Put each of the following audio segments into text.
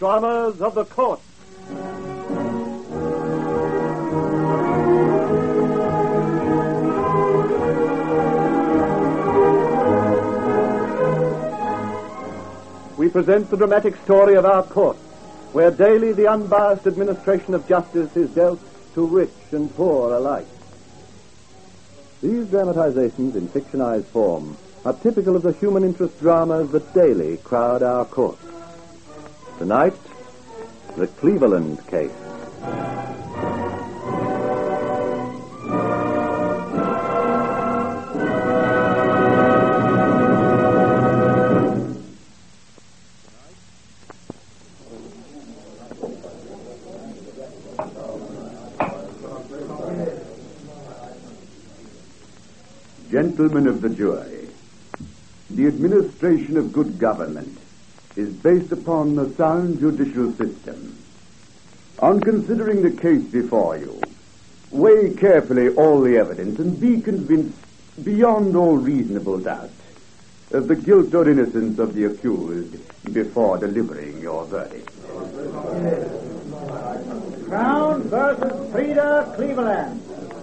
Dramas of the Court. We present the dramatic story of our court, where daily the unbiased administration of justice is dealt to rich and poor alike. These dramatizations in fictionized form are typical of the human interest dramas that daily crowd our court. Tonight, the Cleveland Case. Gentlemen of the jury, the administration of good government is based upon a sound judicial system. On considering the case before you, weigh carefully all the evidence and be convinced beyond all reasonable doubt of the guilt or innocence of the accused before delivering your verdict. Crown versus Frida Cleveland.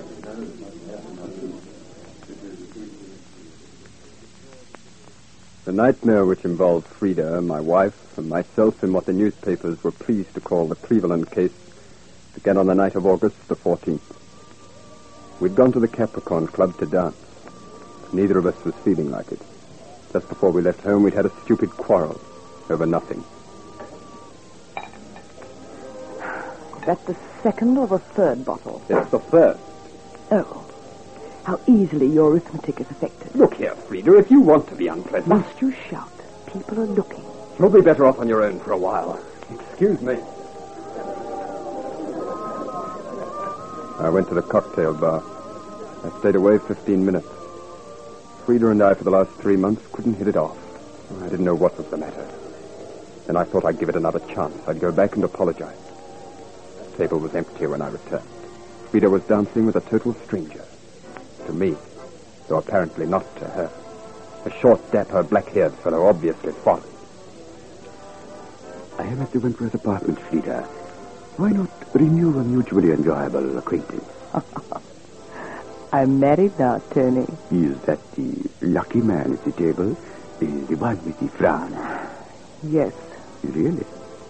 The nightmare which involved Frida, my wife, and myself in what the newspapers were pleased to call the Cleveland case began on the night of August the 14th. We'd gone to the Capricorn Club to dance. Neither of us was feeling like it. Just before we left home, we'd had a stupid quarrel over nothing. Is that the second or the third bottle? It's the first. Oh. How easily your arithmetic is affected. Look here, Frida, if you want to be unpleasant... Must you shout? People are looking. You'll be better off on your own for a while. Excuse me. I went to the cocktail bar. I stayed away 15 minutes. Frida and I, for the last 3 months, couldn't hit it off. I didn't know what was the matter. Then I thought I'd give it another chance. I'd go back and apologize. The table was empty when I returned. Frida was dancing with a total stranger. To me, though apparently not to her. A short, dapper, black-haired fellow, obviously foreign. I am at the Wentworth apartment, Frida. Why not renew a mutually enjoyable acquaintance? I'm married now, Tony. Is that the lucky man at the table? The one with the frown? Yes. Really?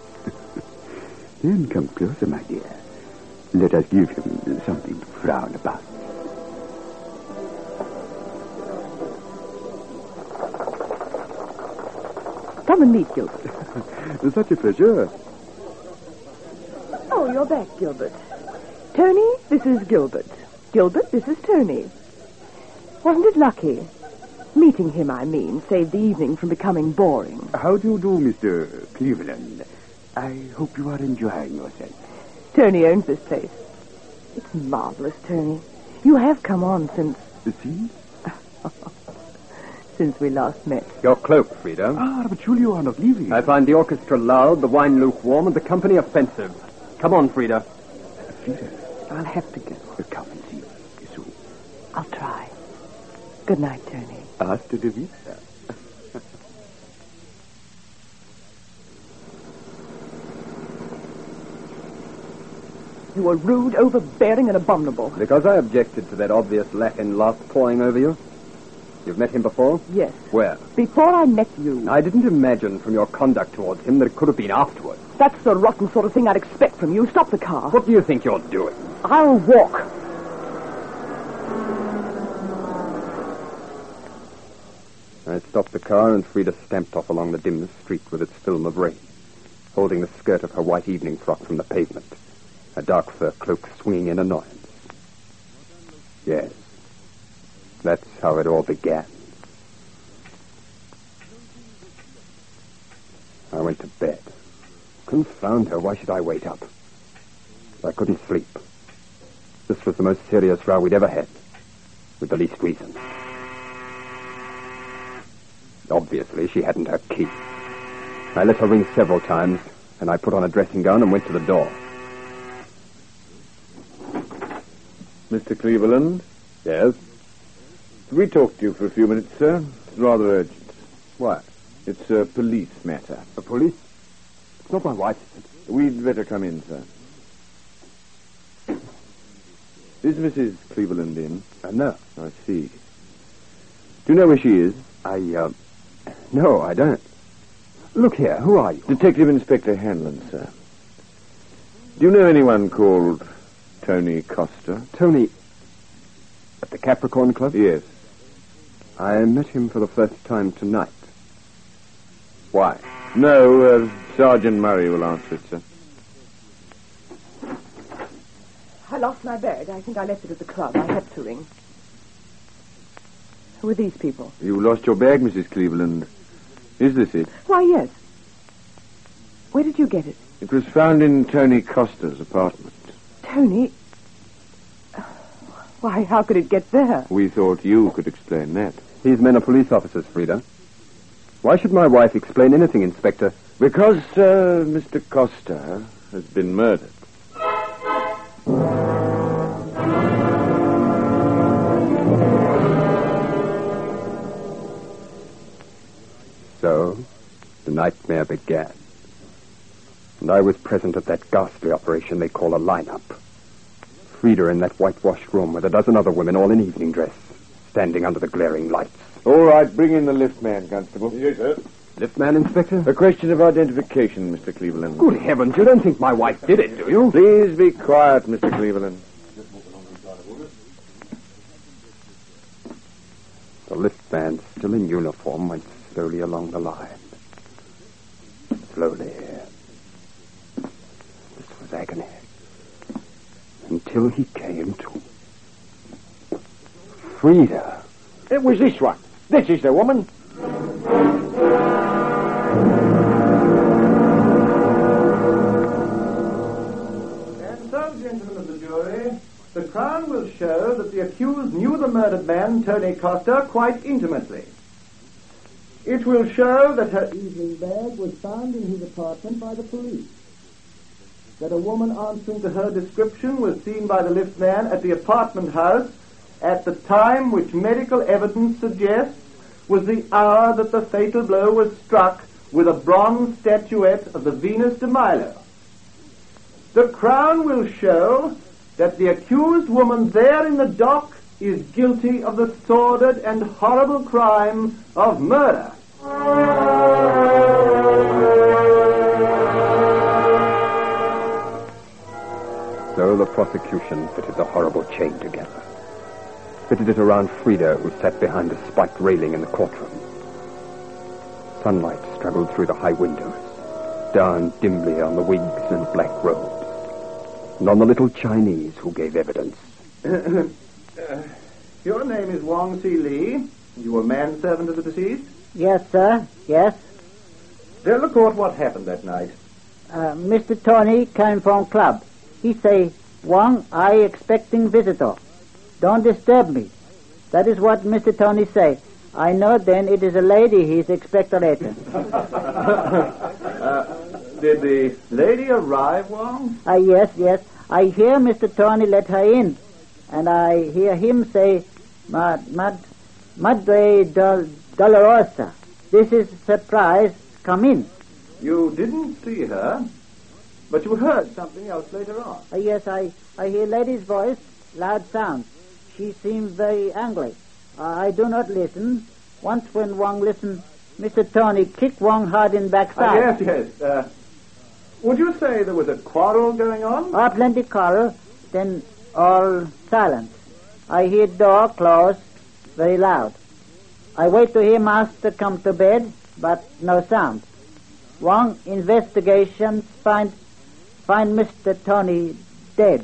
Then come closer, my dear. Let us give him something to frown about. Come and meet Gilbert. It's such a pleasure. Oh, you're back, Gilbert. Tony, this is Gilbert. Gilbert, this is Tony. Wasn't it lucky? Meeting him, I mean, saved the evening from becoming boring. How do you do, Mr. Cleveland? I hope you are enjoying yourself. Tony owns this place. It's marvelous, Tony. You have come on since... See? Since we last met. Your cloak, Frida. Ah, but surely you are not leaving. I find the orchestra loud, the wine lukewarm, and the company offensive. Come on, Frida. Frida, I'll have to go. come and see me. So, I'll try. Good night, Tony. hasta la vista. You were rude, overbearing, and abominable. Because I objected to that obvious lack in lust pouring over you? You've met him before? Yes. Where? Before I met you. I didn't imagine from your conduct towards him that it could have been afterwards. That's the rotten sort of thing I'd expect from you. Stop the car. What do you think you're doing? I'll walk. I stopped the car and Frida stamped off along the dim street with its film of rain, holding the skirt of her white evening frock from the pavement, a dark fur cloak swinging in annoyance. Yes, that's how it all began. I went to bed. Confound her, why should I wait up? I couldn't sleep. This was the most serious row we'd ever had, with the least reason. Obviously, she hadn't her key. I let her ring several times, and I put on a dressing gown and went to the door. Mr. Cleveland? Yes? Can we talk to you for a few minutes, sir? It's rather urgent. What? It's a police matter. The police? It's not my wife, is it? We'd better come in, sir. Is Mrs. Cleveland in? No. I see. Do you know where she is? No, I don't. Look here, who are you? Detective Inspector Hanlon, sir. Do you know anyone called Tony Costa? Tony, at the Capricorn Club? Yes. I met him for the first time tonight. Why? No, Sergeant Murray will answer it, sir. I lost my bag. I think I left it at the club. I had to ring. Who are these people? You lost your bag, Mrs. Cleveland. Is this it? Why, yes. Where did you get it? It was found in Tony Costa's apartment. Tony? Why, how could it get there? We thought you could explain that. These men are police officers, Frida. Why should my wife explain anything, Inspector? Because Mr. Costa has been murdered. So, the nightmare began. And I was present at that ghastly operation they call a lineup. Frida in that whitewashed room with a dozen other women, all in evening dress, standing under the glaring lights. All right, bring in the lift man, Constable. Yes, sir. Lift man, Inspector? A question of identification, Mr. Cleveland. Good heavens, you don't think my wife did it, do you? Please be quiet, Mr. Cleveland. The lift man, still in uniform, went slowly along the line. Slowly. This was agony. Until he came to Frida. It was this one. This is the woman. And so, gentlemen of the jury, the Crown will show that the accused knew the murdered man, Tony Costa, quite intimately. It will show that her evening bag was found in his apartment by the police. That a woman answering to her description was seen by the lift man at the apartment house at the time which medical evidence suggests was the hour that the fatal blow was struck with a bronze statuette of the Venus de Milo. The Crown will show that the accused woman there in the dock is guilty of the sordid and horrible crime of murder. So the prosecution fitted the horrible chain together. Fitted it around Frida, who sat behind a spiked railing in the courtroom. Sunlight struggled through the high windows, down dimly on the wigs and black robes, and on the little Chinese who gave evidence. Your name is Wong Si Lee. You were manservant of the deceased? Yes, sir. Yes. Tell the court what happened that night. Mr. Tony came from club. He say, Wong, I expecting visitor. Don't disturb me. That is what Mr. Tony say. I know then it is a lady he's expectorating. Did the lady arrive, Wong? Yes. I hear Mr. Tony let her in. And I hear him say, Madre Dolorosa. This is surprise. Come in. You didn't see her, but you heard something else later on. Yes, I hear lady's voice, loud sound. She seems very angry. I do not listen. Once when Wong listen, Mr. Tony kick Wong hard in backside. Yes. Would you say there was a quarrel going on? Plenty quarrel, then all silence. I hear door close, very loud. I wait to hear master come to bed, but no sound. Wong investigations find Mr. Tony dead.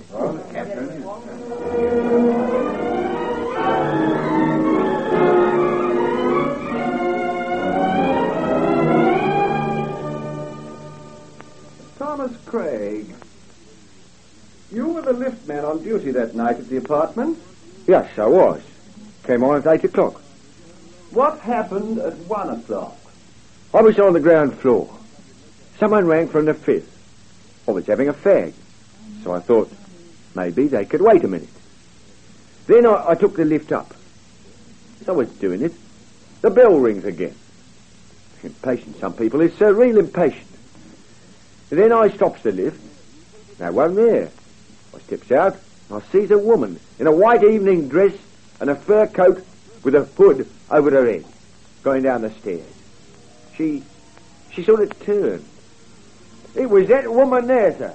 Thomas Craig, you were the lift man on duty that night at the apartment? Yes, I was. Came on at 8 o'clock. What happened at 1 o'clock? I was on the ground floor. Someone rang from the fifth. I was having a fag, so I thought maybe they could wait a minute. Then I took the lift up. As I was doing it, the bell rings again. Impatient, some people is so real impatient. Then I stops the lift. No one there. I steps out and I sees a woman in a white evening dress and a fur coat with a hood over her head going down the stairs. She sort of turned. It was that woman there, sir.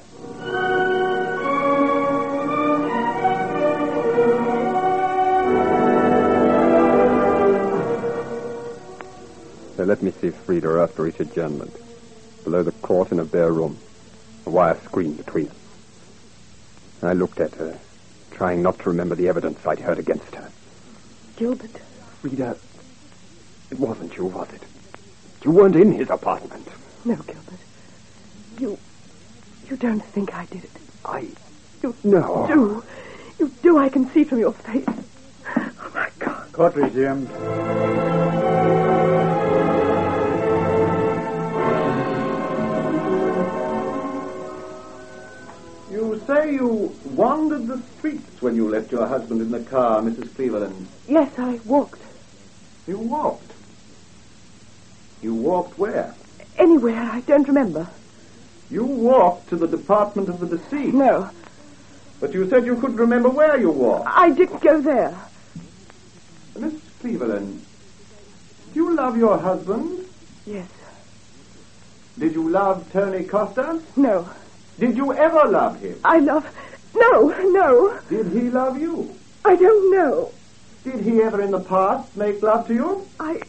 They let me see Frida after each adjournment. Below the court in a bare room. A wire screen between them. I looked at her, trying not to remember the evidence I'd heard against her. Gilbert. Frida, it wasn't you, was it? You weren't in his apartment. No, Gilbert. You don't think I did it. No. You do, I can see from your face. Oh, my God. Court resumed. You say you wandered the streets when you left your husband in the car, Mrs. Cleveland. Yes, I walked. You walked? You walked where? Anywhere, I don't remember. You walked to the department of the deceased. No. But you said you couldn't remember where you walked. I didn't go there. Miss Cleveland, do you love your husband? Yes. Did you love Tony Costa? No. Did you ever love him? No. Did he love you? I don't know. Did he ever in the past make love to you?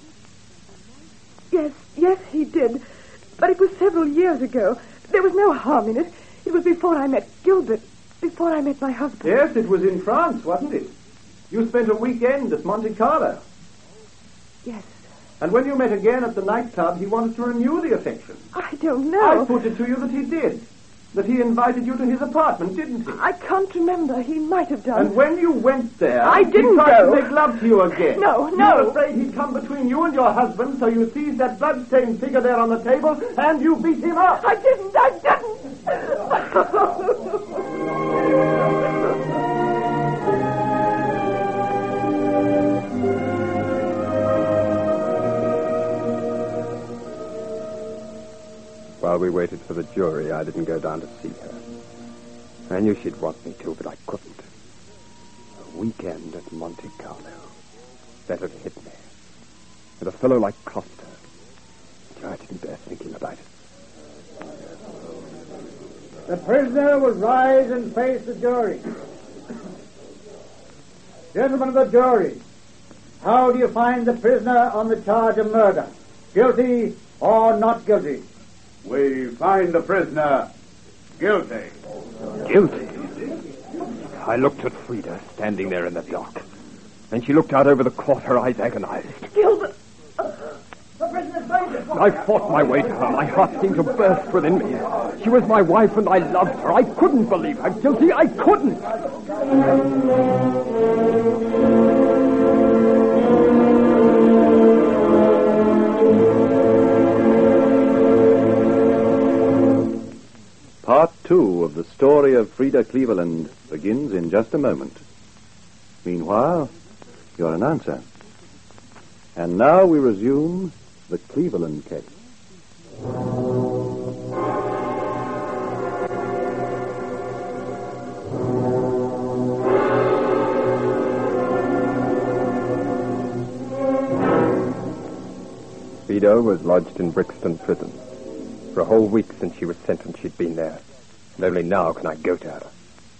Yes, he did. But it was several years ago. There was no harm in it. It was before I met Gilbert. Before I met my husband. Yes, it was in France, wasn't it? You spent a weekend at Monte Carlo. Yes. And when you met again at the nightclub, he wanted to renew the affection. I don't know. I put it to you that he did. That he invited you to his apartment, didn't he? I can't remember. He might have done. And when you went there... I didn't he tried go. to make love to you again. No. You were afraid he'd come between you and your husband, so you seized that blood-stained figure there on the table, and you beat him up. I didn't. While we waited for the jury, I didn't go down to see her. I knew she'd want me to, but I couldn't. A weekend at Monte Carlo. That had hit me. And a fellow like Costa. I didn't dare thinking about it. The prisoner will rise and face the jury. Gentlemen of the jury, how do you find the prisoner on the charge of murder? Guilty or not guilty? We find the prisoner guilty. Guilty? I looked at Frida standing there in the dock. And she looked out over the court, her eyes agonized. Gilbert! The prisoner's going to... I fought my way to her. My heart seemed to burst within me. She was my wife and I loved her. I couldn't believe her guilty. I couldn't. Part 2 of the story of Frida Cleveland begins in just a moment. Meanwhile, your announcer. And now we resume the Cleveland case. Frida was lodged in Brixton Prison. For a whole week since she was sentenced, she'd been there. And only now can I go to her.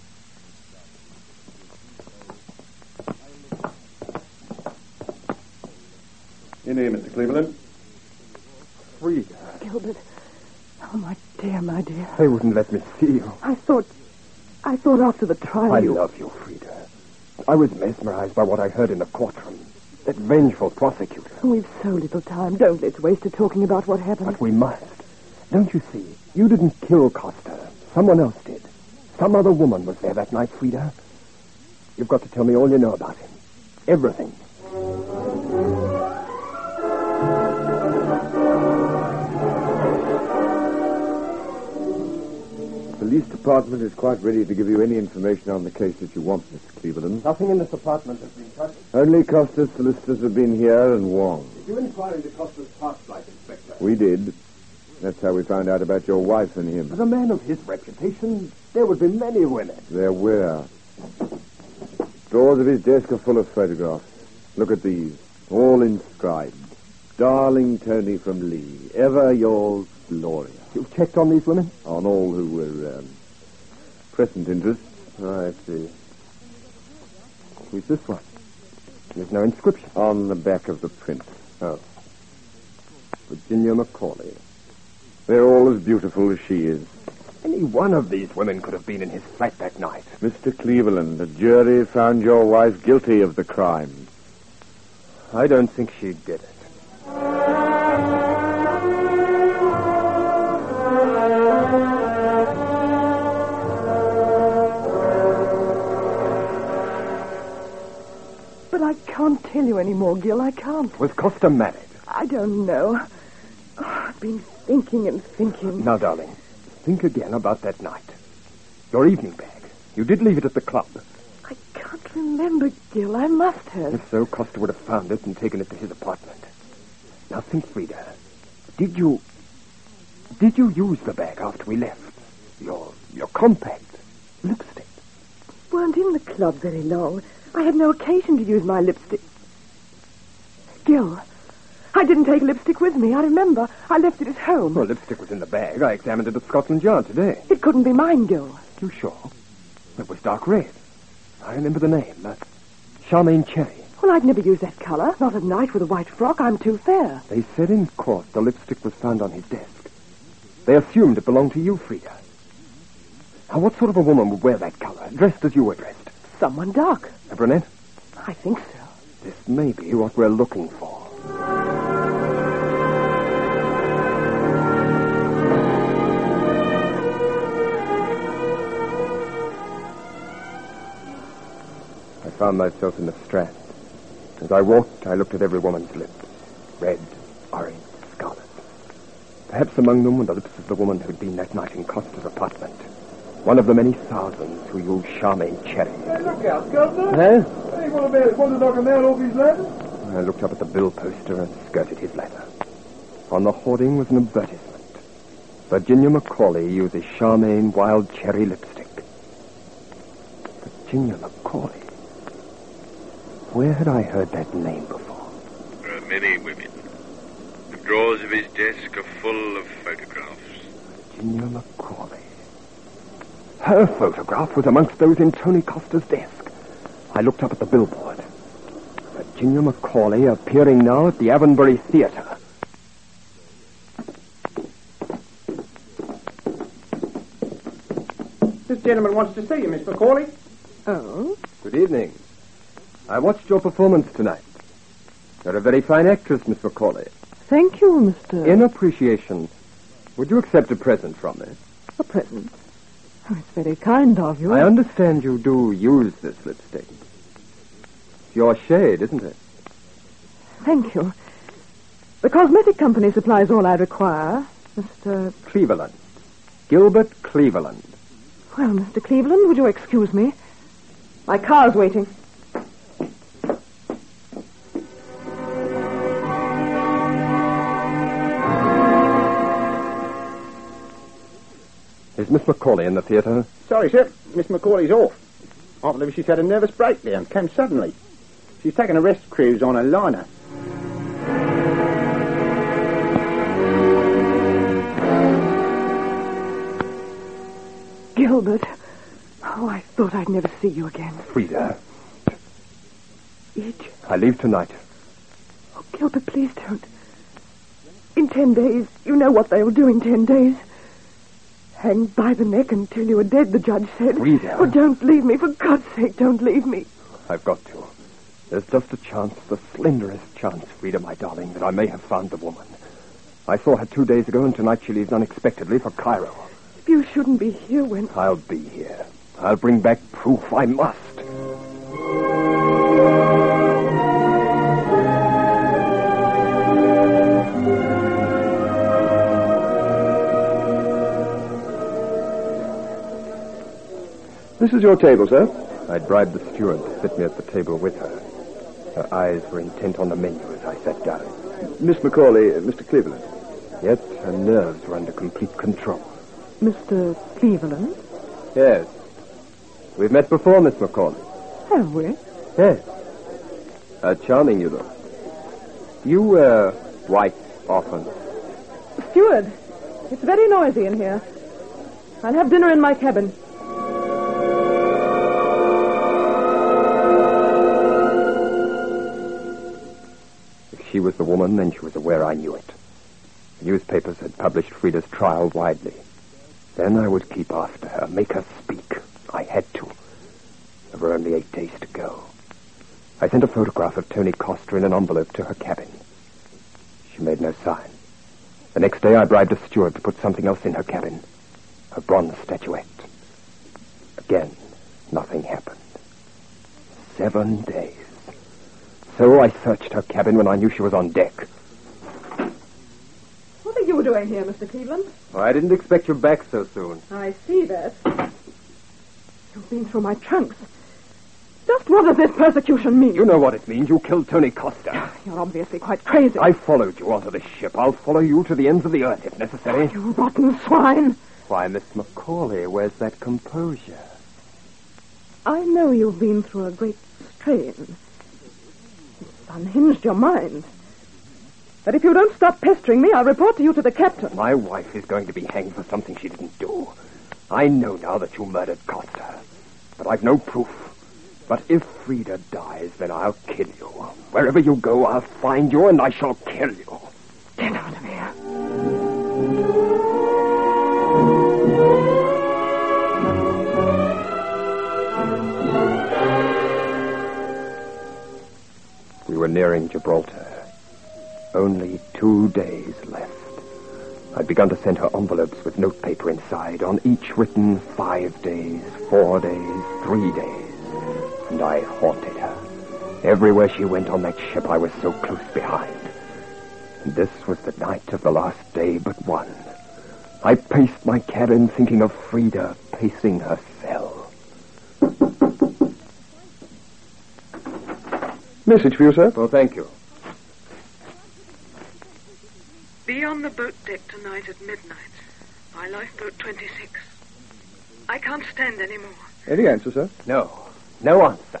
In here, Mr. Cleveland. Frida. Gilbert. Oh, my dear. They wouldn't let me see you. I thought after the trial I love you, Frida. I was mesmerized by what I heard in the courtroom. That vengeful prosecutor. We've so little time. Don't let's waste it talking about what happened. But we must. Don't you see? You didn't kill Costa. Someone else did. Some other woman was there that night, Frida. You've got to tell me all you know about him. Everything. The police department is quite ready to give you any information on the case that you want, Mr. Cleveland. Nothing in this apartment has been touched. Only Costa's solicitors have been here and Wong. Did you inquire into Costa's past life, Inspector? We did. That's how we found out about your wife and him. As a man of his reputation, there would be many women. There were. Drawers of his desk are full of photographs. Look at these, all inscribed. Darling Tony from Lee, ever yours, Gloria. You've checked on these women? On all who were present interests. I see. Who's this one? There's no inscription. On the back of the print. Oh. Virginia Macaulay. They're all as beautiful as she is. Any one of these women could have been in his flat that night. Mr. Cleveland, the jury found your wife guilty of the crime. I don't think she did it. But I can't tell you any more, Gil. I can't. Was Costa married? I don't know. Oh, I've been thinking and thinking. Now, darling, think again about that night. Your evening bag. You did leave it at the club. I can't remember, Gil. I must have. If so, Costa would have found it and taken it to his apartment. Now think, Frida. Did you use the bag after we left? Your compact lipstick. Weren't in the club very long. I had no occasion to use my lipstick. Gil, I didn't take lipstick with me. I remember. I left it at home. Well, lipstick was in the bag. I examined it at Scotland Yard today. It couldn't be mine, Gil. You sure? It was dark red. I remember the name. Charmaine Cherry. Well, I'd never use that color. Not at night with a white frock. I'm too fair. They said in court the lipstick was found on his desk. They assumed it belonged to you, Frida. Now, what sort of a woman would wear that color, dressed as you were dressed? Someone dark. A brunette? I think so. This may be what we're looking for. I found myself in the Strand. As I walked, I looked at every woman's lips. Red, orange, scarlet. Perhaps among them were the lips of the woman who'd been that night in Costa's apartment. One of the many thousands who used Charmaine Cherry. Hey, look out, Governor. Huh? Hey, what to knock a man off his ladder? I looked up at the bill poster and skirted his ladder. On the hoarding was an advertisement. Virginia Macaulay uses Charmaine Wild Cherry lipstick. Virginia Macaulay. Where had I heard that name before? There are many women. The drawers of his desk are full of photographs. Virginia Macaulay. Her photograph was amongst those in Tony Costa's desk. I looked up at the billboard. Virginia Macaulay appearing now at the Avonbury Theatre. This gentleman wants to see you, Miss Macaulay. Oh? Good evening. I watched your performance tonight. You're a very fine actress, Miss Macaulay. Thank you, Mr. In appreciation, would you accept a present from me? A present. Oh, it's very kind of you. I understand you do use this lipstick. It's your shade, isn't it? Thank you. The cosmetic company supplies all I require, Mr. Cleveland. Gilbert Cleveland. Well, Mr. Cleveland, would you excuse me? My car's waiting. Is Miss Macaulay in the theatre? Sorry, sir. Miss Macaulay's off. I believe she's had a nervous breakdown. Came suddenly. She's taken a rest cruise on a liner. Gilbert. Oh, I thought I'd never see you again. Frida. Each. I leave tonight. Oh, Gilbert, please don't. In 10 days, you know what they'll do in 10 days. Hang by the neck until you are dead, the judge said. Frida. Oh, don't leave me. For God's sake, don't leave me. I've got to. There's just a chance, the slenderest chance, Frida, my darling, that I may have found the woman. I saw her 2 days ago, and tonight she leaves unexpectedly for Cairo. If you shouldn't be here when... I'll be here. I'll bring back proof. I must. This is your table, sir. I bribed the steward to sit me at the table with her. Her eyes were intent on the menu as I sat down. Miss Macaulay, Mr. Cleveland. Yet her nerves were under complete control. Mr. Cleveland? Yes. We've met before, Miss Macaulay. Have we? Yes. Charming, you look. You wear white often. Steward, it's very noisy in here. I'll have dinner in my cabin. If she was the woman, then she was aware I knew it. The newspapers had published Frida's trial widely. Then I would keep after her, make her speak. I had to. There were only 8 days to go. I sent a photograph of Tony Costa in an envelope to her cabin. She made no sign. The next day I bribed a steward to put something else in her cabin. A bronze statuette. Again, nothing happened. 7 days. So I searched her cabin when I knew she was on deck. What are you doing here, Mr. Cleveland? I didn't expect you back so soon. I see that. You've been through my trunks. Just what does this persecution mean? You know what it means. You killed Tony Costa. You're obviously quite crazy. I followed you onto the ship. I'll follow you to the ends of the earth if necessary. You rotten swine. Why, Miss Macaulay, where's that composure? I know you've been through a great strain. It's unhinged your mind. But if you don't stop pestering me, I'll report to you to the captain. My wife is going to be hanged for something she didn't do. I know now that you murdered Costa, but I've no proof. But if Frida dies, then I'll kill you. Wherever you go, I'll find you and I shall kill you. Get out of here. We were nearing Gibraltar. Only 2 days left. I'd begun to send her envelopes with notepaper inside, on each written 5 days, 4 days, 3 days. And I haunted her. Everywhere she went on that ship, I was so close behind. And this was the night of the last day but one. I paced my cabin thinking of Frida pacing her cell. Message for you, sir. Well, thank you. Be on the boat deck tonight at midnight. My lifeboat 26. I can't stand any more. Any answer, sir? No answer.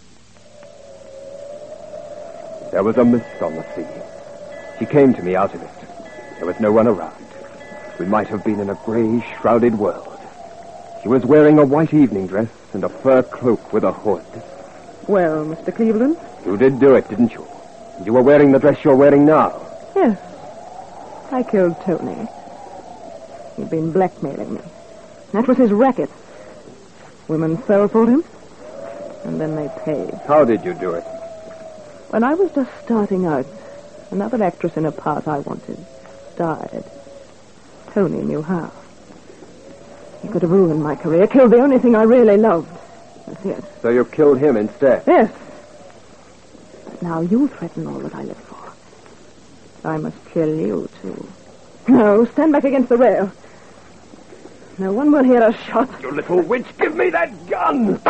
There was a mist on the sea. She came to me out of it. There was no one around. We might have been in a gray, shrouded world. She was wearing a white evening dress and a fur cloak with a hood. Well, Mr. Cleveland? You did do it, didn't you? And you were wearing the dress you're wearing now. Yes. I killed Tony. He'd been blackmailing me. That was his racket. Women fell for him, and then they paid. How did you do it? When I was just starting out, another actress in a part I wanted died. Tony knew how. He could have ruined my career, killed the only thing I really loved. That's it. So you killed him instead? Yes. Now you threaten all that I live for. I must kill you, too. No, stand back against the rail. No one will hear a shot. You little witch, give me that gun!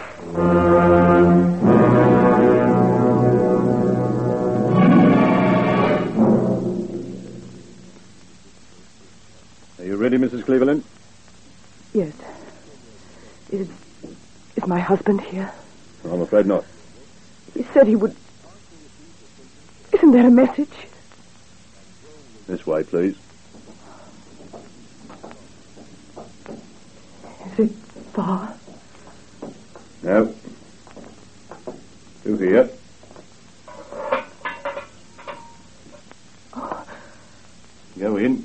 Are you ready, Mrs. Cleveland? Yes. Is my husband here? I'm afraid not. He said he would... Isn't there a message? This way, please. Is it far? No. Through here. Go in.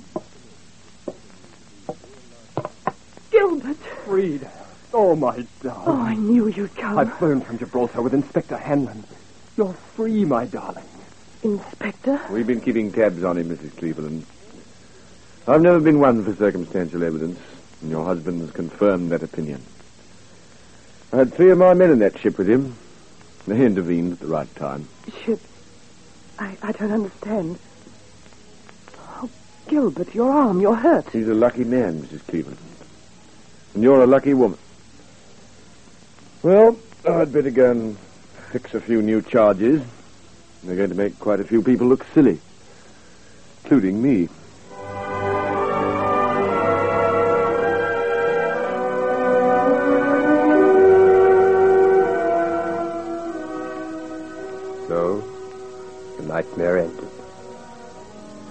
Gilbert. Frida. Oh, my darling. Oh, I knew you'd come. I've phoned from Gibraltar with Inspector Hanlon. You're free, my darling. Inspector? We've been keeping tabs on him, Mrs. Cleveland. I've never been one for circumstantial evidence, and your husband has confirmed that opinion. I had 3 of my men in that ship with him. They intervened at the right time. Ship? I don't understand. Oh, Gilbert, your arm, you're hurt. He's a lucky man, Mrs. Cleveland. And you're a lucky woman. Well, I'd better go and fix a few new charges. They're going to make quite a few people look silly, including me.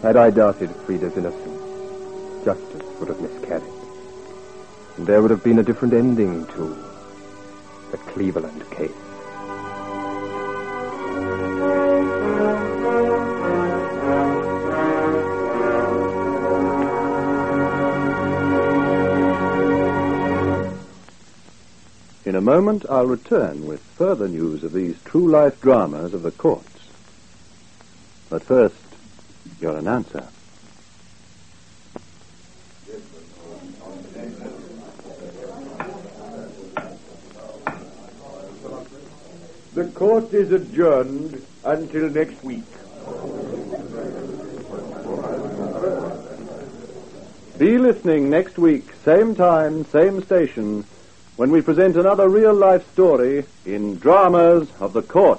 Had I doubted Frida's innocence, justice would have miscarried. And there would have been a different ending to the Cleveland case. In a moment, I'll return with further news of these true-life dramas of the courts. But first, your announcer. The court is adjourned until next week. Be listening next week, same time, same station, when we present another real-life story in Dramas of the Courts.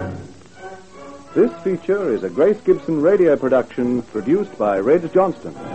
This feature is a Grace Gibson radio production produced by Reg Johnston.